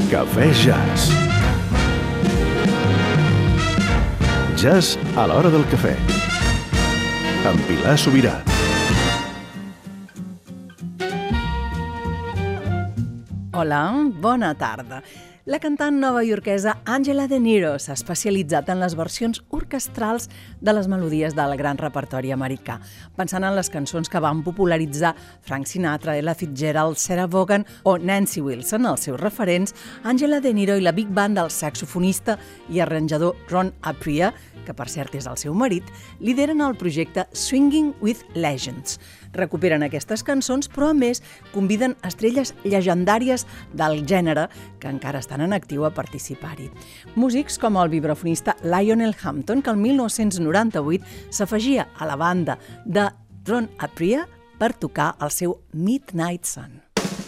Cafè Jazz. Jazz a l'hora del cafè. Amb Pilar Sobirà. Hola, bona tarda. La cantant novaiorquesa Angela De Niro s'ha especialitzat en les versions orquestrals de les melodies del gran repertori americà, pensant en les cançons que van popularitzar Frank Sinatra, Ella Fitzgerald, Sarah Vaughan o Nancy Wilson. Els seus referents, Angela De Niro i la big band del saxofonista i arranjador Ron Apria, que per cert és el seu marit, lideren el projecte Swinging with Legends. Recuperen aquestes cançons, però a més conviden estrelles llegendàries del gènere que encara estan en actiu a participar-hi. Músics com el vibrafonista Lionel Hampton, que el 1998 s'afegia a la banda de Ron Apria per tocar el seu Midnight Sun.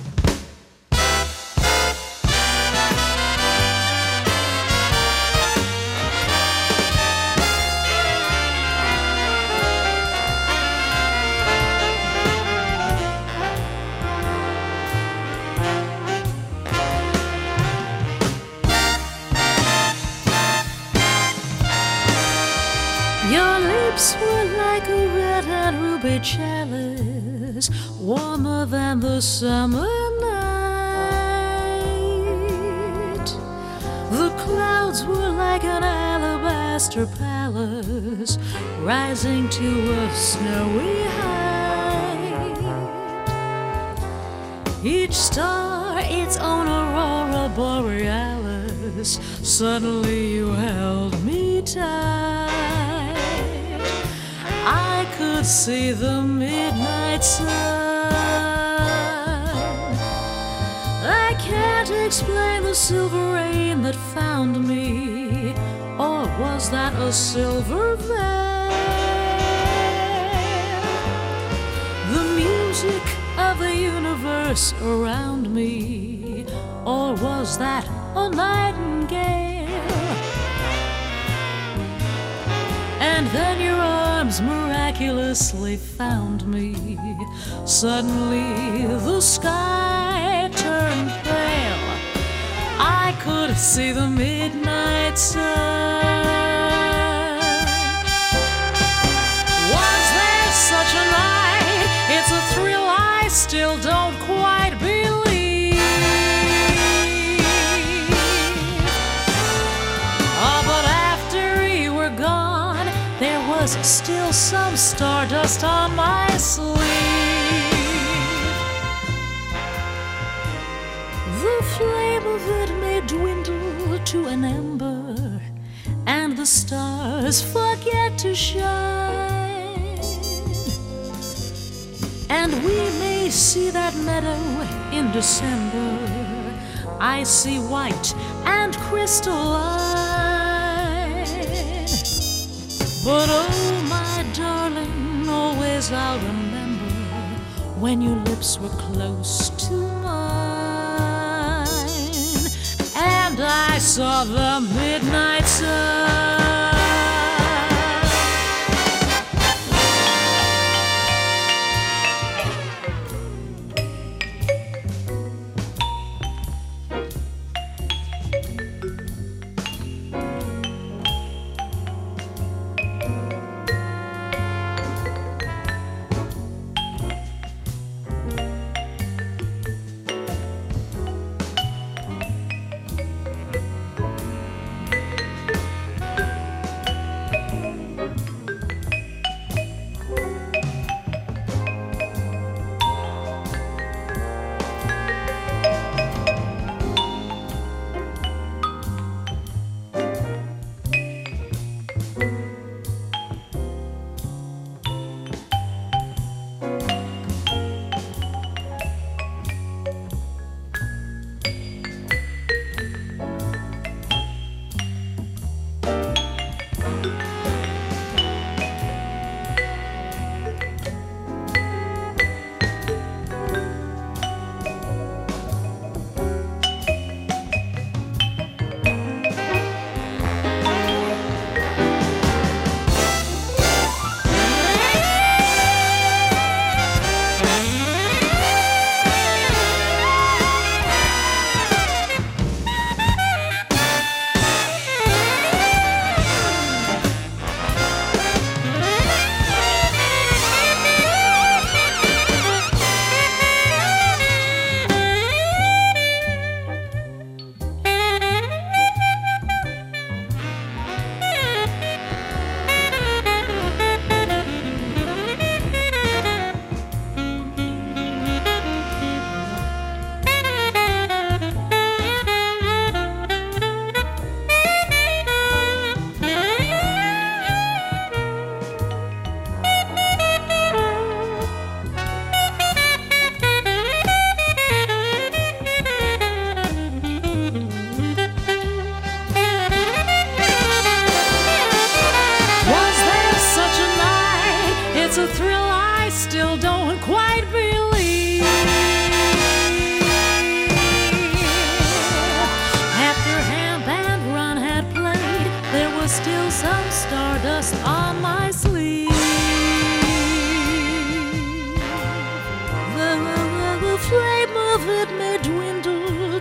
Your lips were like a red and ruby chalice, warmer than the summer night. The clouds were like an alabaster palace, rising to a snowy height. Each star its own aurora borealis. Suddenly you held me tight. I could see the midnight sun. I can't explain the silver rain that found me, or was that a silver veil? The music of the universe around me, or was that a nightingale? And then your arms miraculously found me. Suddenly the sky turned pale. I could see the midnight sun. Was there such a night? It's a thrill I still don't quite believe. Oh, but after you were gone, there was still some stardust on my sleeve. The flame of it may dwindle to an ember, and the stars forget to shine. And we may see that meadow in December, icy white and crystalline. But oh, my darling, always I'll remember when your lips were close to mine, and I saw the midnight sun.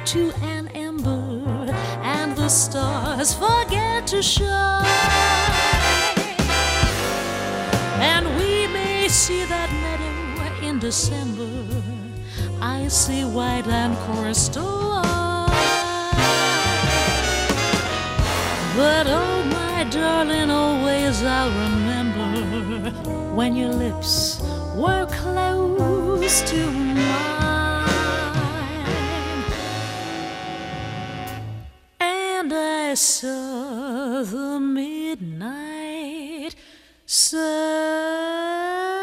to an ember, and the stars forget to shine. And we may see that meadow in December, I see white and crystalline. But oh, my darling, always I'll remember when your lips were close to mine, and I saw the midnight sun.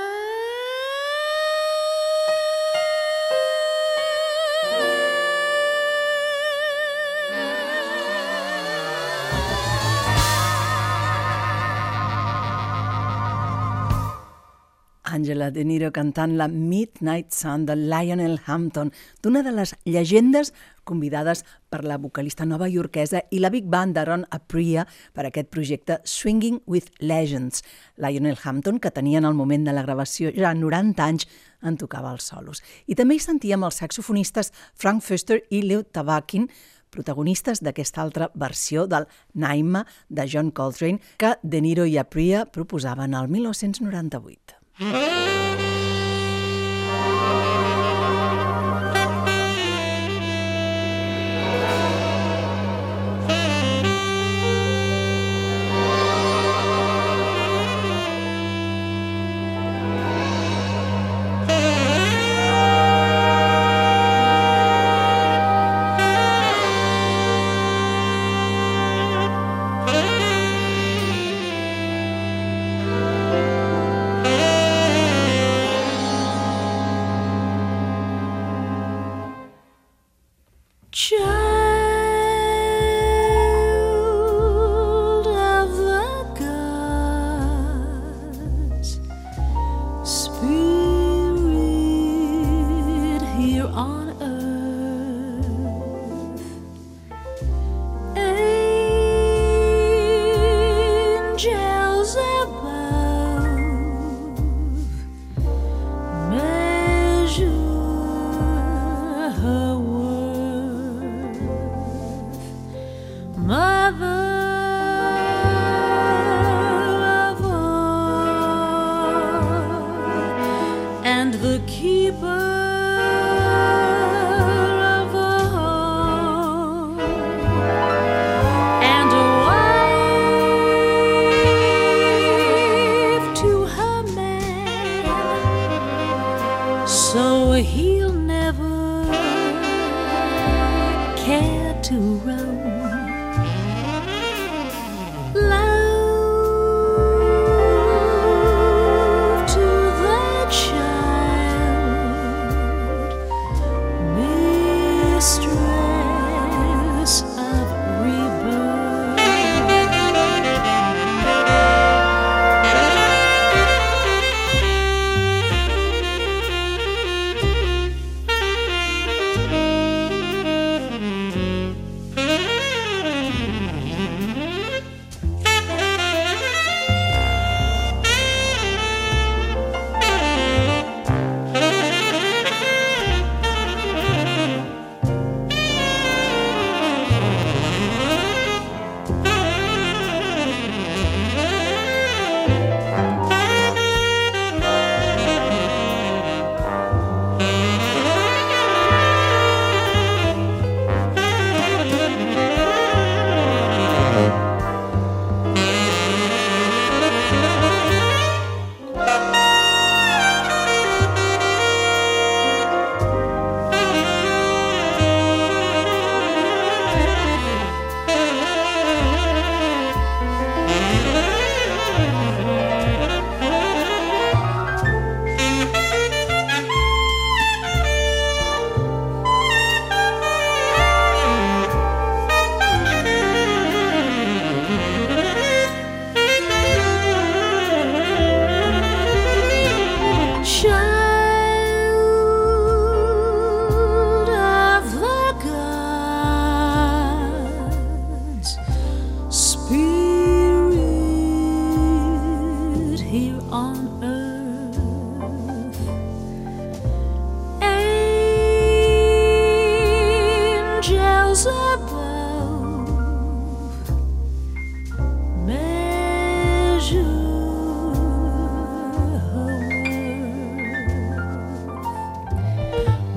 Angela De Niro cantant la Midnight Sun de Lionel Hampton, d'una de les llegendes convidades per la vocalista novaiorquesa i la big band d'Aaron Apria per aquest projecte Swinging with Legends. Lionel Hampton, que tenia en el moment de la gravació ja 90 anys, en tocava els solos. I també hi sentíem els saxofonistes Frank Foster i Leo Tavakin, protagonistes d'aquesta altra versió del Naima de John Coltrane que De Niro i Apria proposaven el 1998.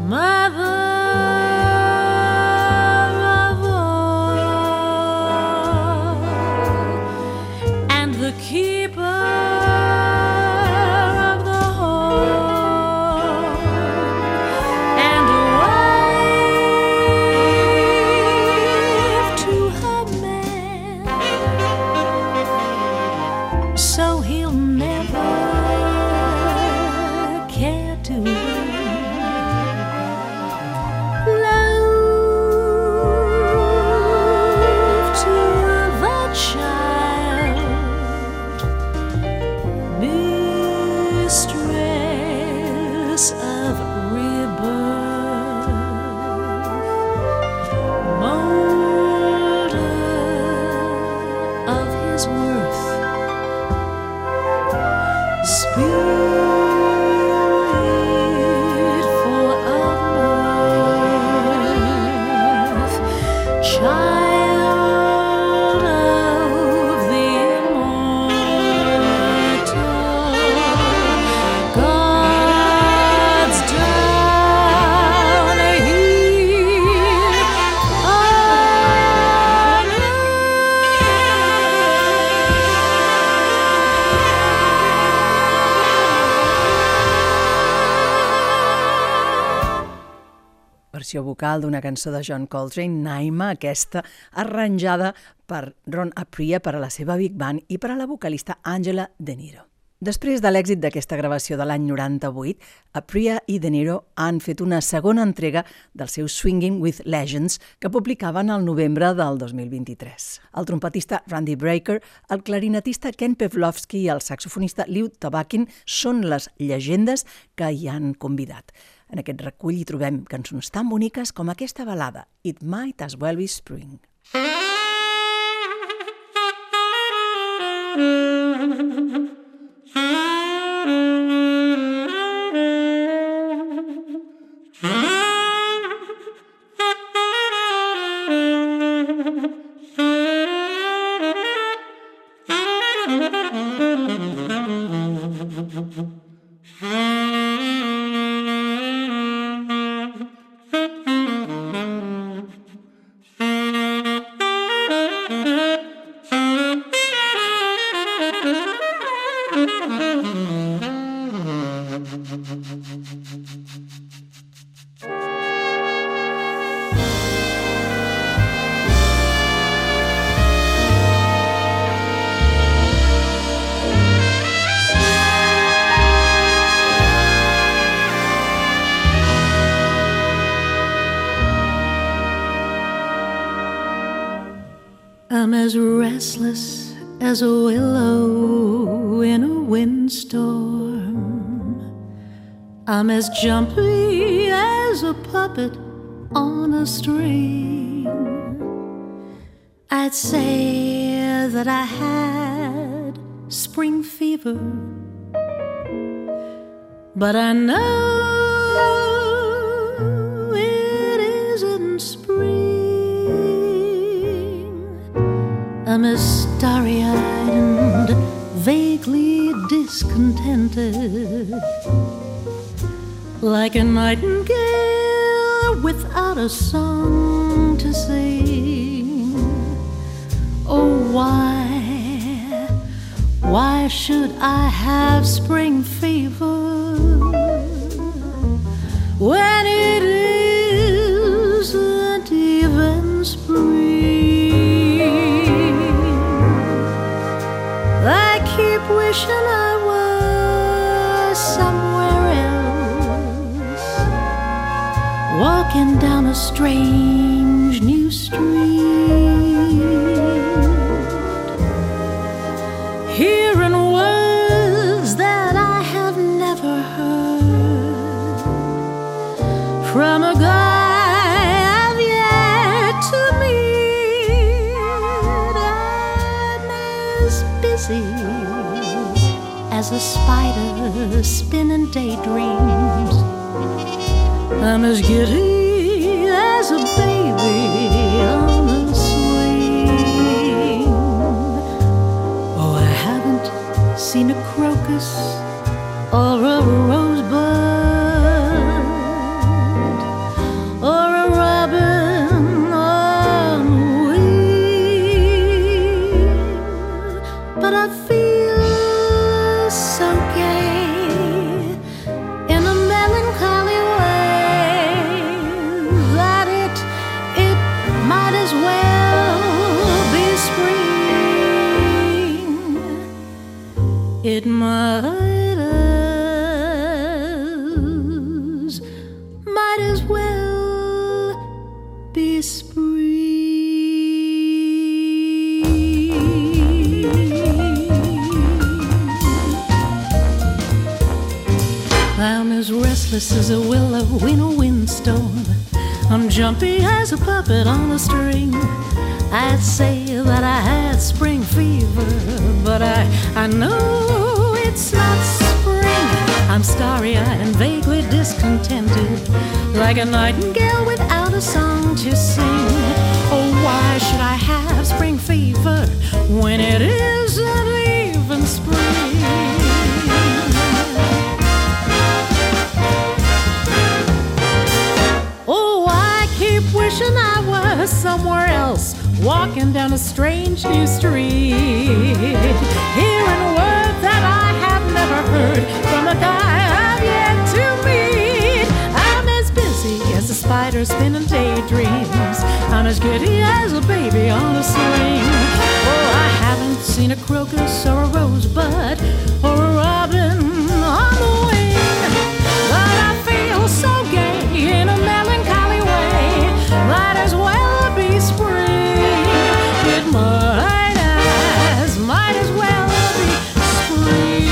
mother of all, and the keeper of the home, and a wife to her man, so he'll never care to love to the child, mistress of rebirth, molder of his worth, spirit full of mirth, child of the immortal, God's down here on Versió vocal d'una cançó de John Coltrane, Naima, aquesta arranjada per Ron Apria per a la seva Big Band i per a la vocalista Angela De Niro. Després de l'èxit d'aquesta gravació de l'any 98, Apria i De Niro han fet una segona entrega del seu Swinging with Legends que publicaven al novembre del 2023. El trompetista Randy Brecker, el clarinetista Ken Pavlovsky i el saxofonista Lew Tabakin són les llegendes que hi han convidat. En aquest recull hi trobem cançons tan boniques com aquesta balada, It Might As Well Be Spring. I'm as restless as a willow in a windstorm. I'm as jumpy as a puppet on a string. I'd say that I had spring fever, but I know it isn't spring. I'm as starry-eyed and vaguely discontented, like a nightingale without a song to sing. Oh, why should I have spring fever when it isn't even spring? I keep wishing I was somewhere else, walking down a strange new street, hearing words that I have never heard from a guy I've yet to meet. I'm as busy as a spider spinning daydreams. I'm as giddy as a baby on a swing. Oh, I haven't seen a crocus or a rosebud might as well be spring. I'm as restless as a willow in a windstorm. I'm jumpy as a puppet on a string. I'd say that I had spring fever, but I know it's not spring. I'm starry-eyed and vaguely discontented, like a nightingale without a song to sing. Oh, why should I have spring fever when it isn't even spring? Oh, I keep wishing I was somewhere else, walking down a strange new street, hearing words that I have never heard from a guy I've yet to meet. I'm as busy as a spider spinning daydreams. I'm as giddy as a baby on a swing. Oh, I haven't seen a crocus or a rosebud or a robin on the wing, but I feel so gay in a melancholy way. Might as well be spring. It might as well be spring.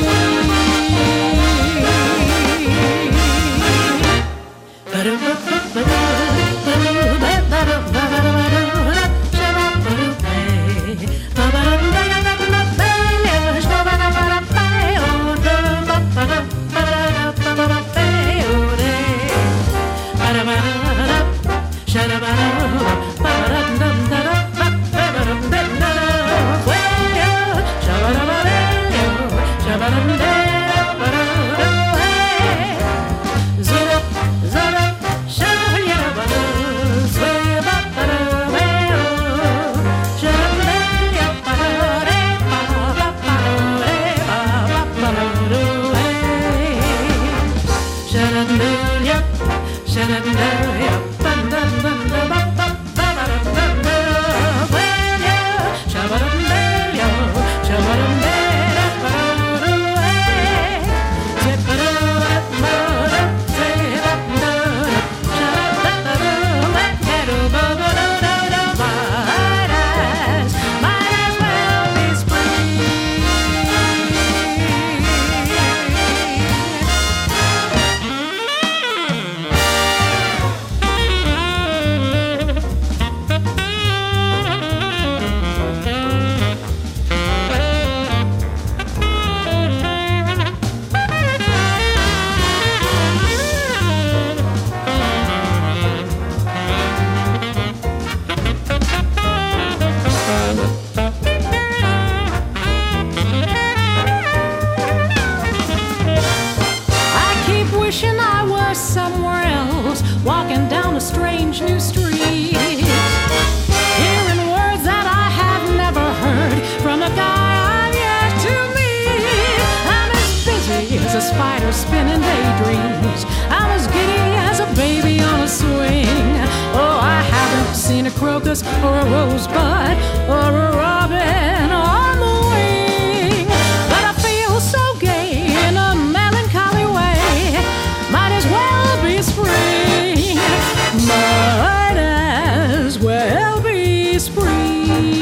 Spinning daydreams. I'm as giddy as a baby on a swing. Oh, I haven't seen a crocus or a rosebud or a robin on the wing, but I feel so gay in a melancholy way. Might as well be spring. Might as well be spring.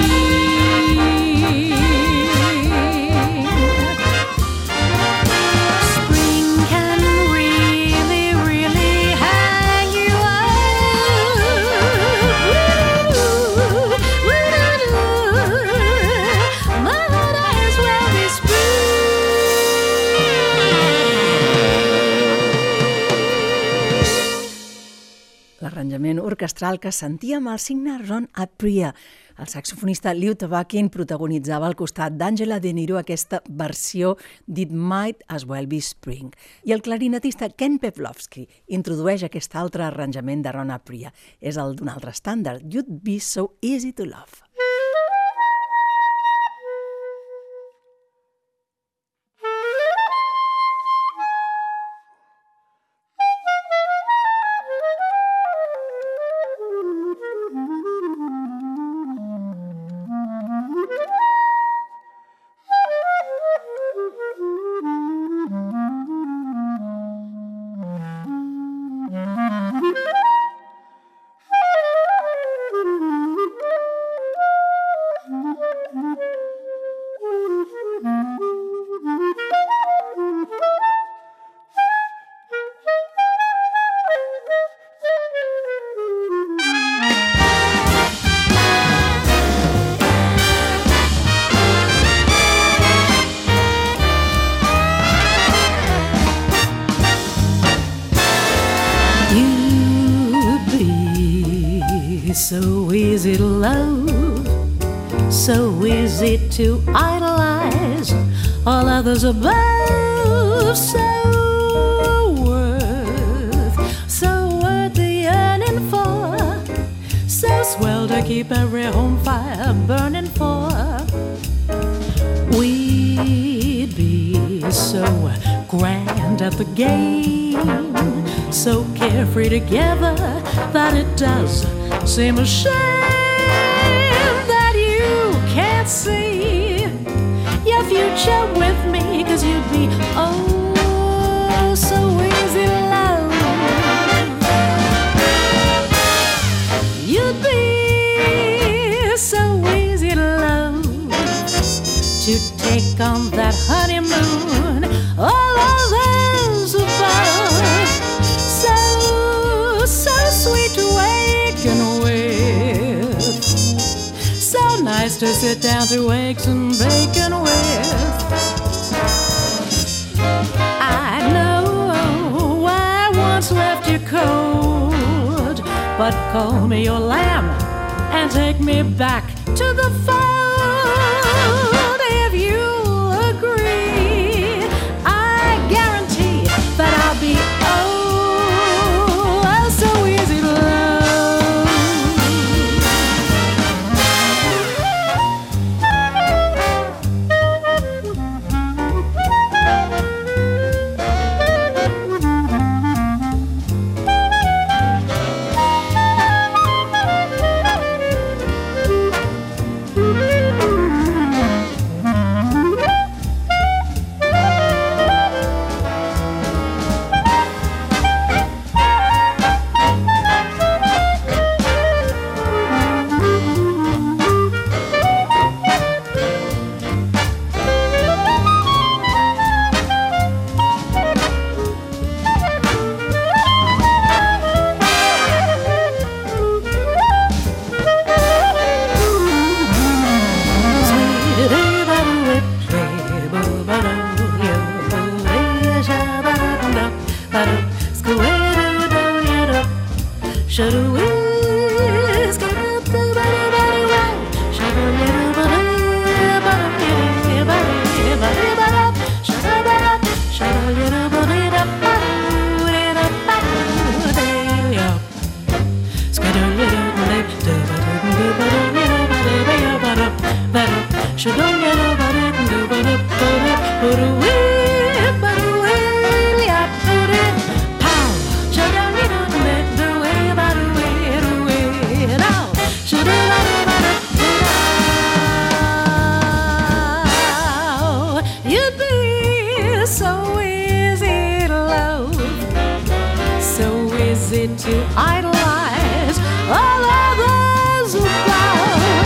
L'arranjament orquestral que sentíem al signe Ron Apria. El saxofonista Lew Tabakin protagonitzava al costat d'Angela De Niro aquesta versió d'It Might As Well Be Spring. I el clarinetista Ken Pevlovsky introdueix aquest altre arranjament de Ron Apria. És el d'un altre estàndard, You'd Be So Easy To Love. so easy to love, so easy to idolize all others above, so worth the yearning for, so swell to keep every home fire burning for. We'd be so grand at the game, so carefree together that it does seem a shame that you can't see your future with me, 'cause you'd be oh so easy to love. You'd be so easy to love, to take on that honeymoon all others above. So sweet to waken with, so nice to sit down to eggs and bacon with. I know I once left you cold, but call me your lamb and take me back to the fold. If you agree, I guarantee that I'll be so easy to love. To idolize all others above,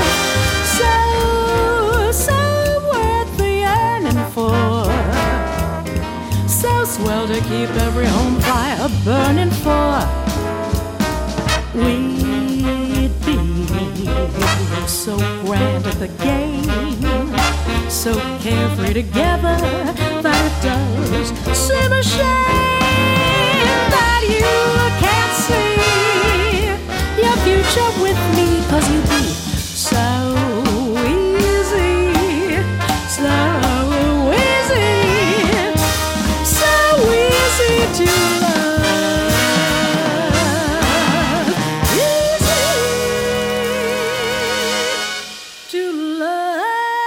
so worth the yearning for, so swell to keep every home fire burning for. We'd be so grand at the game, so carefree together that it does seem a shame that you can't see your future with me, 'cause you'd be so easy, so easy, so easy to love, easy to love.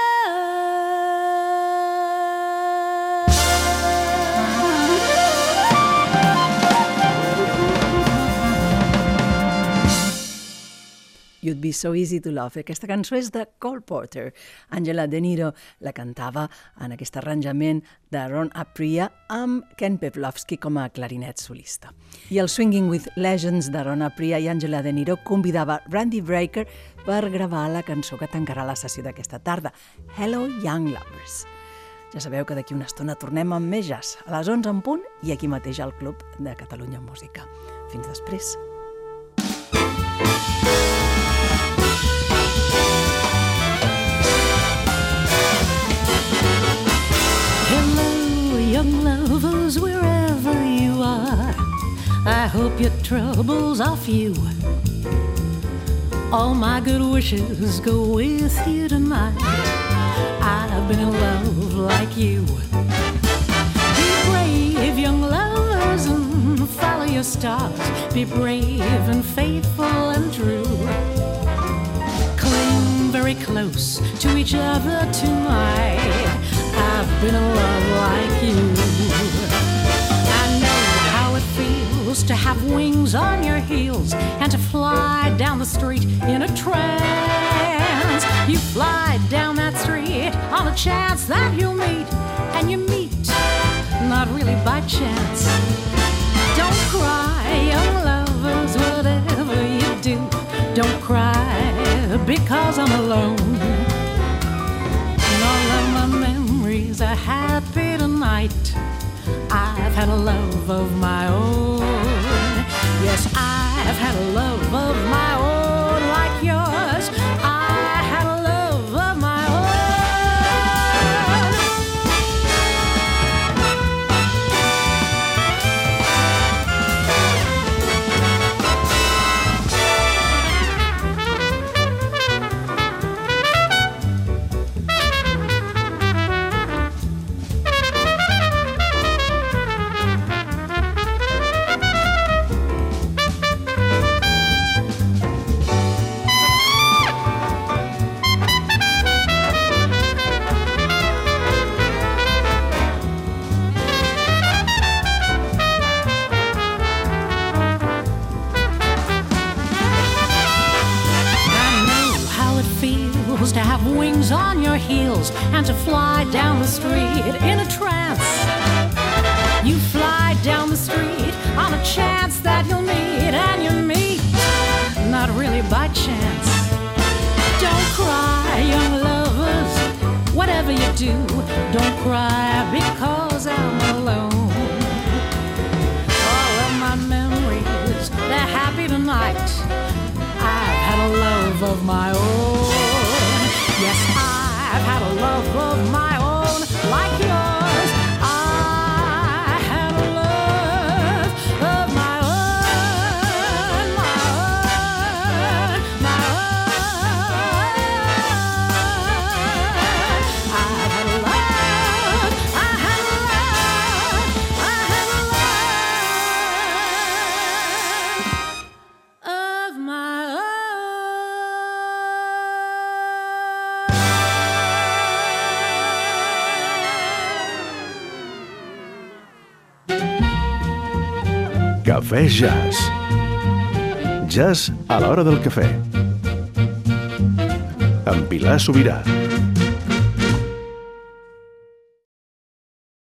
You'd Be So Easy to Love. Aquesta cançó és de Cole Porter. Angela De Niro la cantava en aquest arranjament de Ron Apria amb Ken Peplovsky com a clarinet solista. I el Swinging with Legends de Ron Apria i Angela De Niro convidava Randy Brecker per gravar la cançó que tancarà la sessió d'aquesta tarda, Hello Young Lovers. Ja sabeu que d'aquí una estona tornem amb més jazz, a les 11 en punt i aquí mateix al Club de Catalunya Música. Fins després. Hello, young lovers, wherever you are, I hope your trouble's off you. All my good wishes go with you tonight. I've been in love like you. Be brave, young lovers, and follow your stars. Be brave and faithful and true. Cling very close to each other tonight. I've been in love like you. I know how it feels to have wings on your heels and to fly down the street in a trance. You fly down that street on a chance that you'll meet, and you meet not really by chance. Don't cry, young lovers, whatever you do. Don't cry because I'm alone. And all of my memories are happy tonight. I've had a love of my own. Yes, I've had a love of my own like yours. I had a love of my own. To have wings on your heels and to fly down the street in a trance. You fly down the street on a chance that you'll meet, and you meet not really by chance. Don't cry, young lovers, whatever you do. Don't cry because I'm alone. All of my memories, they're happy tonight. I've had a love of my own. Yes, I've had a love of my own like yours. I had a love of my own, my own, my own. I've had a love, I had a love, I had a love of my own. Cafè Jazz. Jazz a l'hora del cafè. Amb Pilar Sobirà.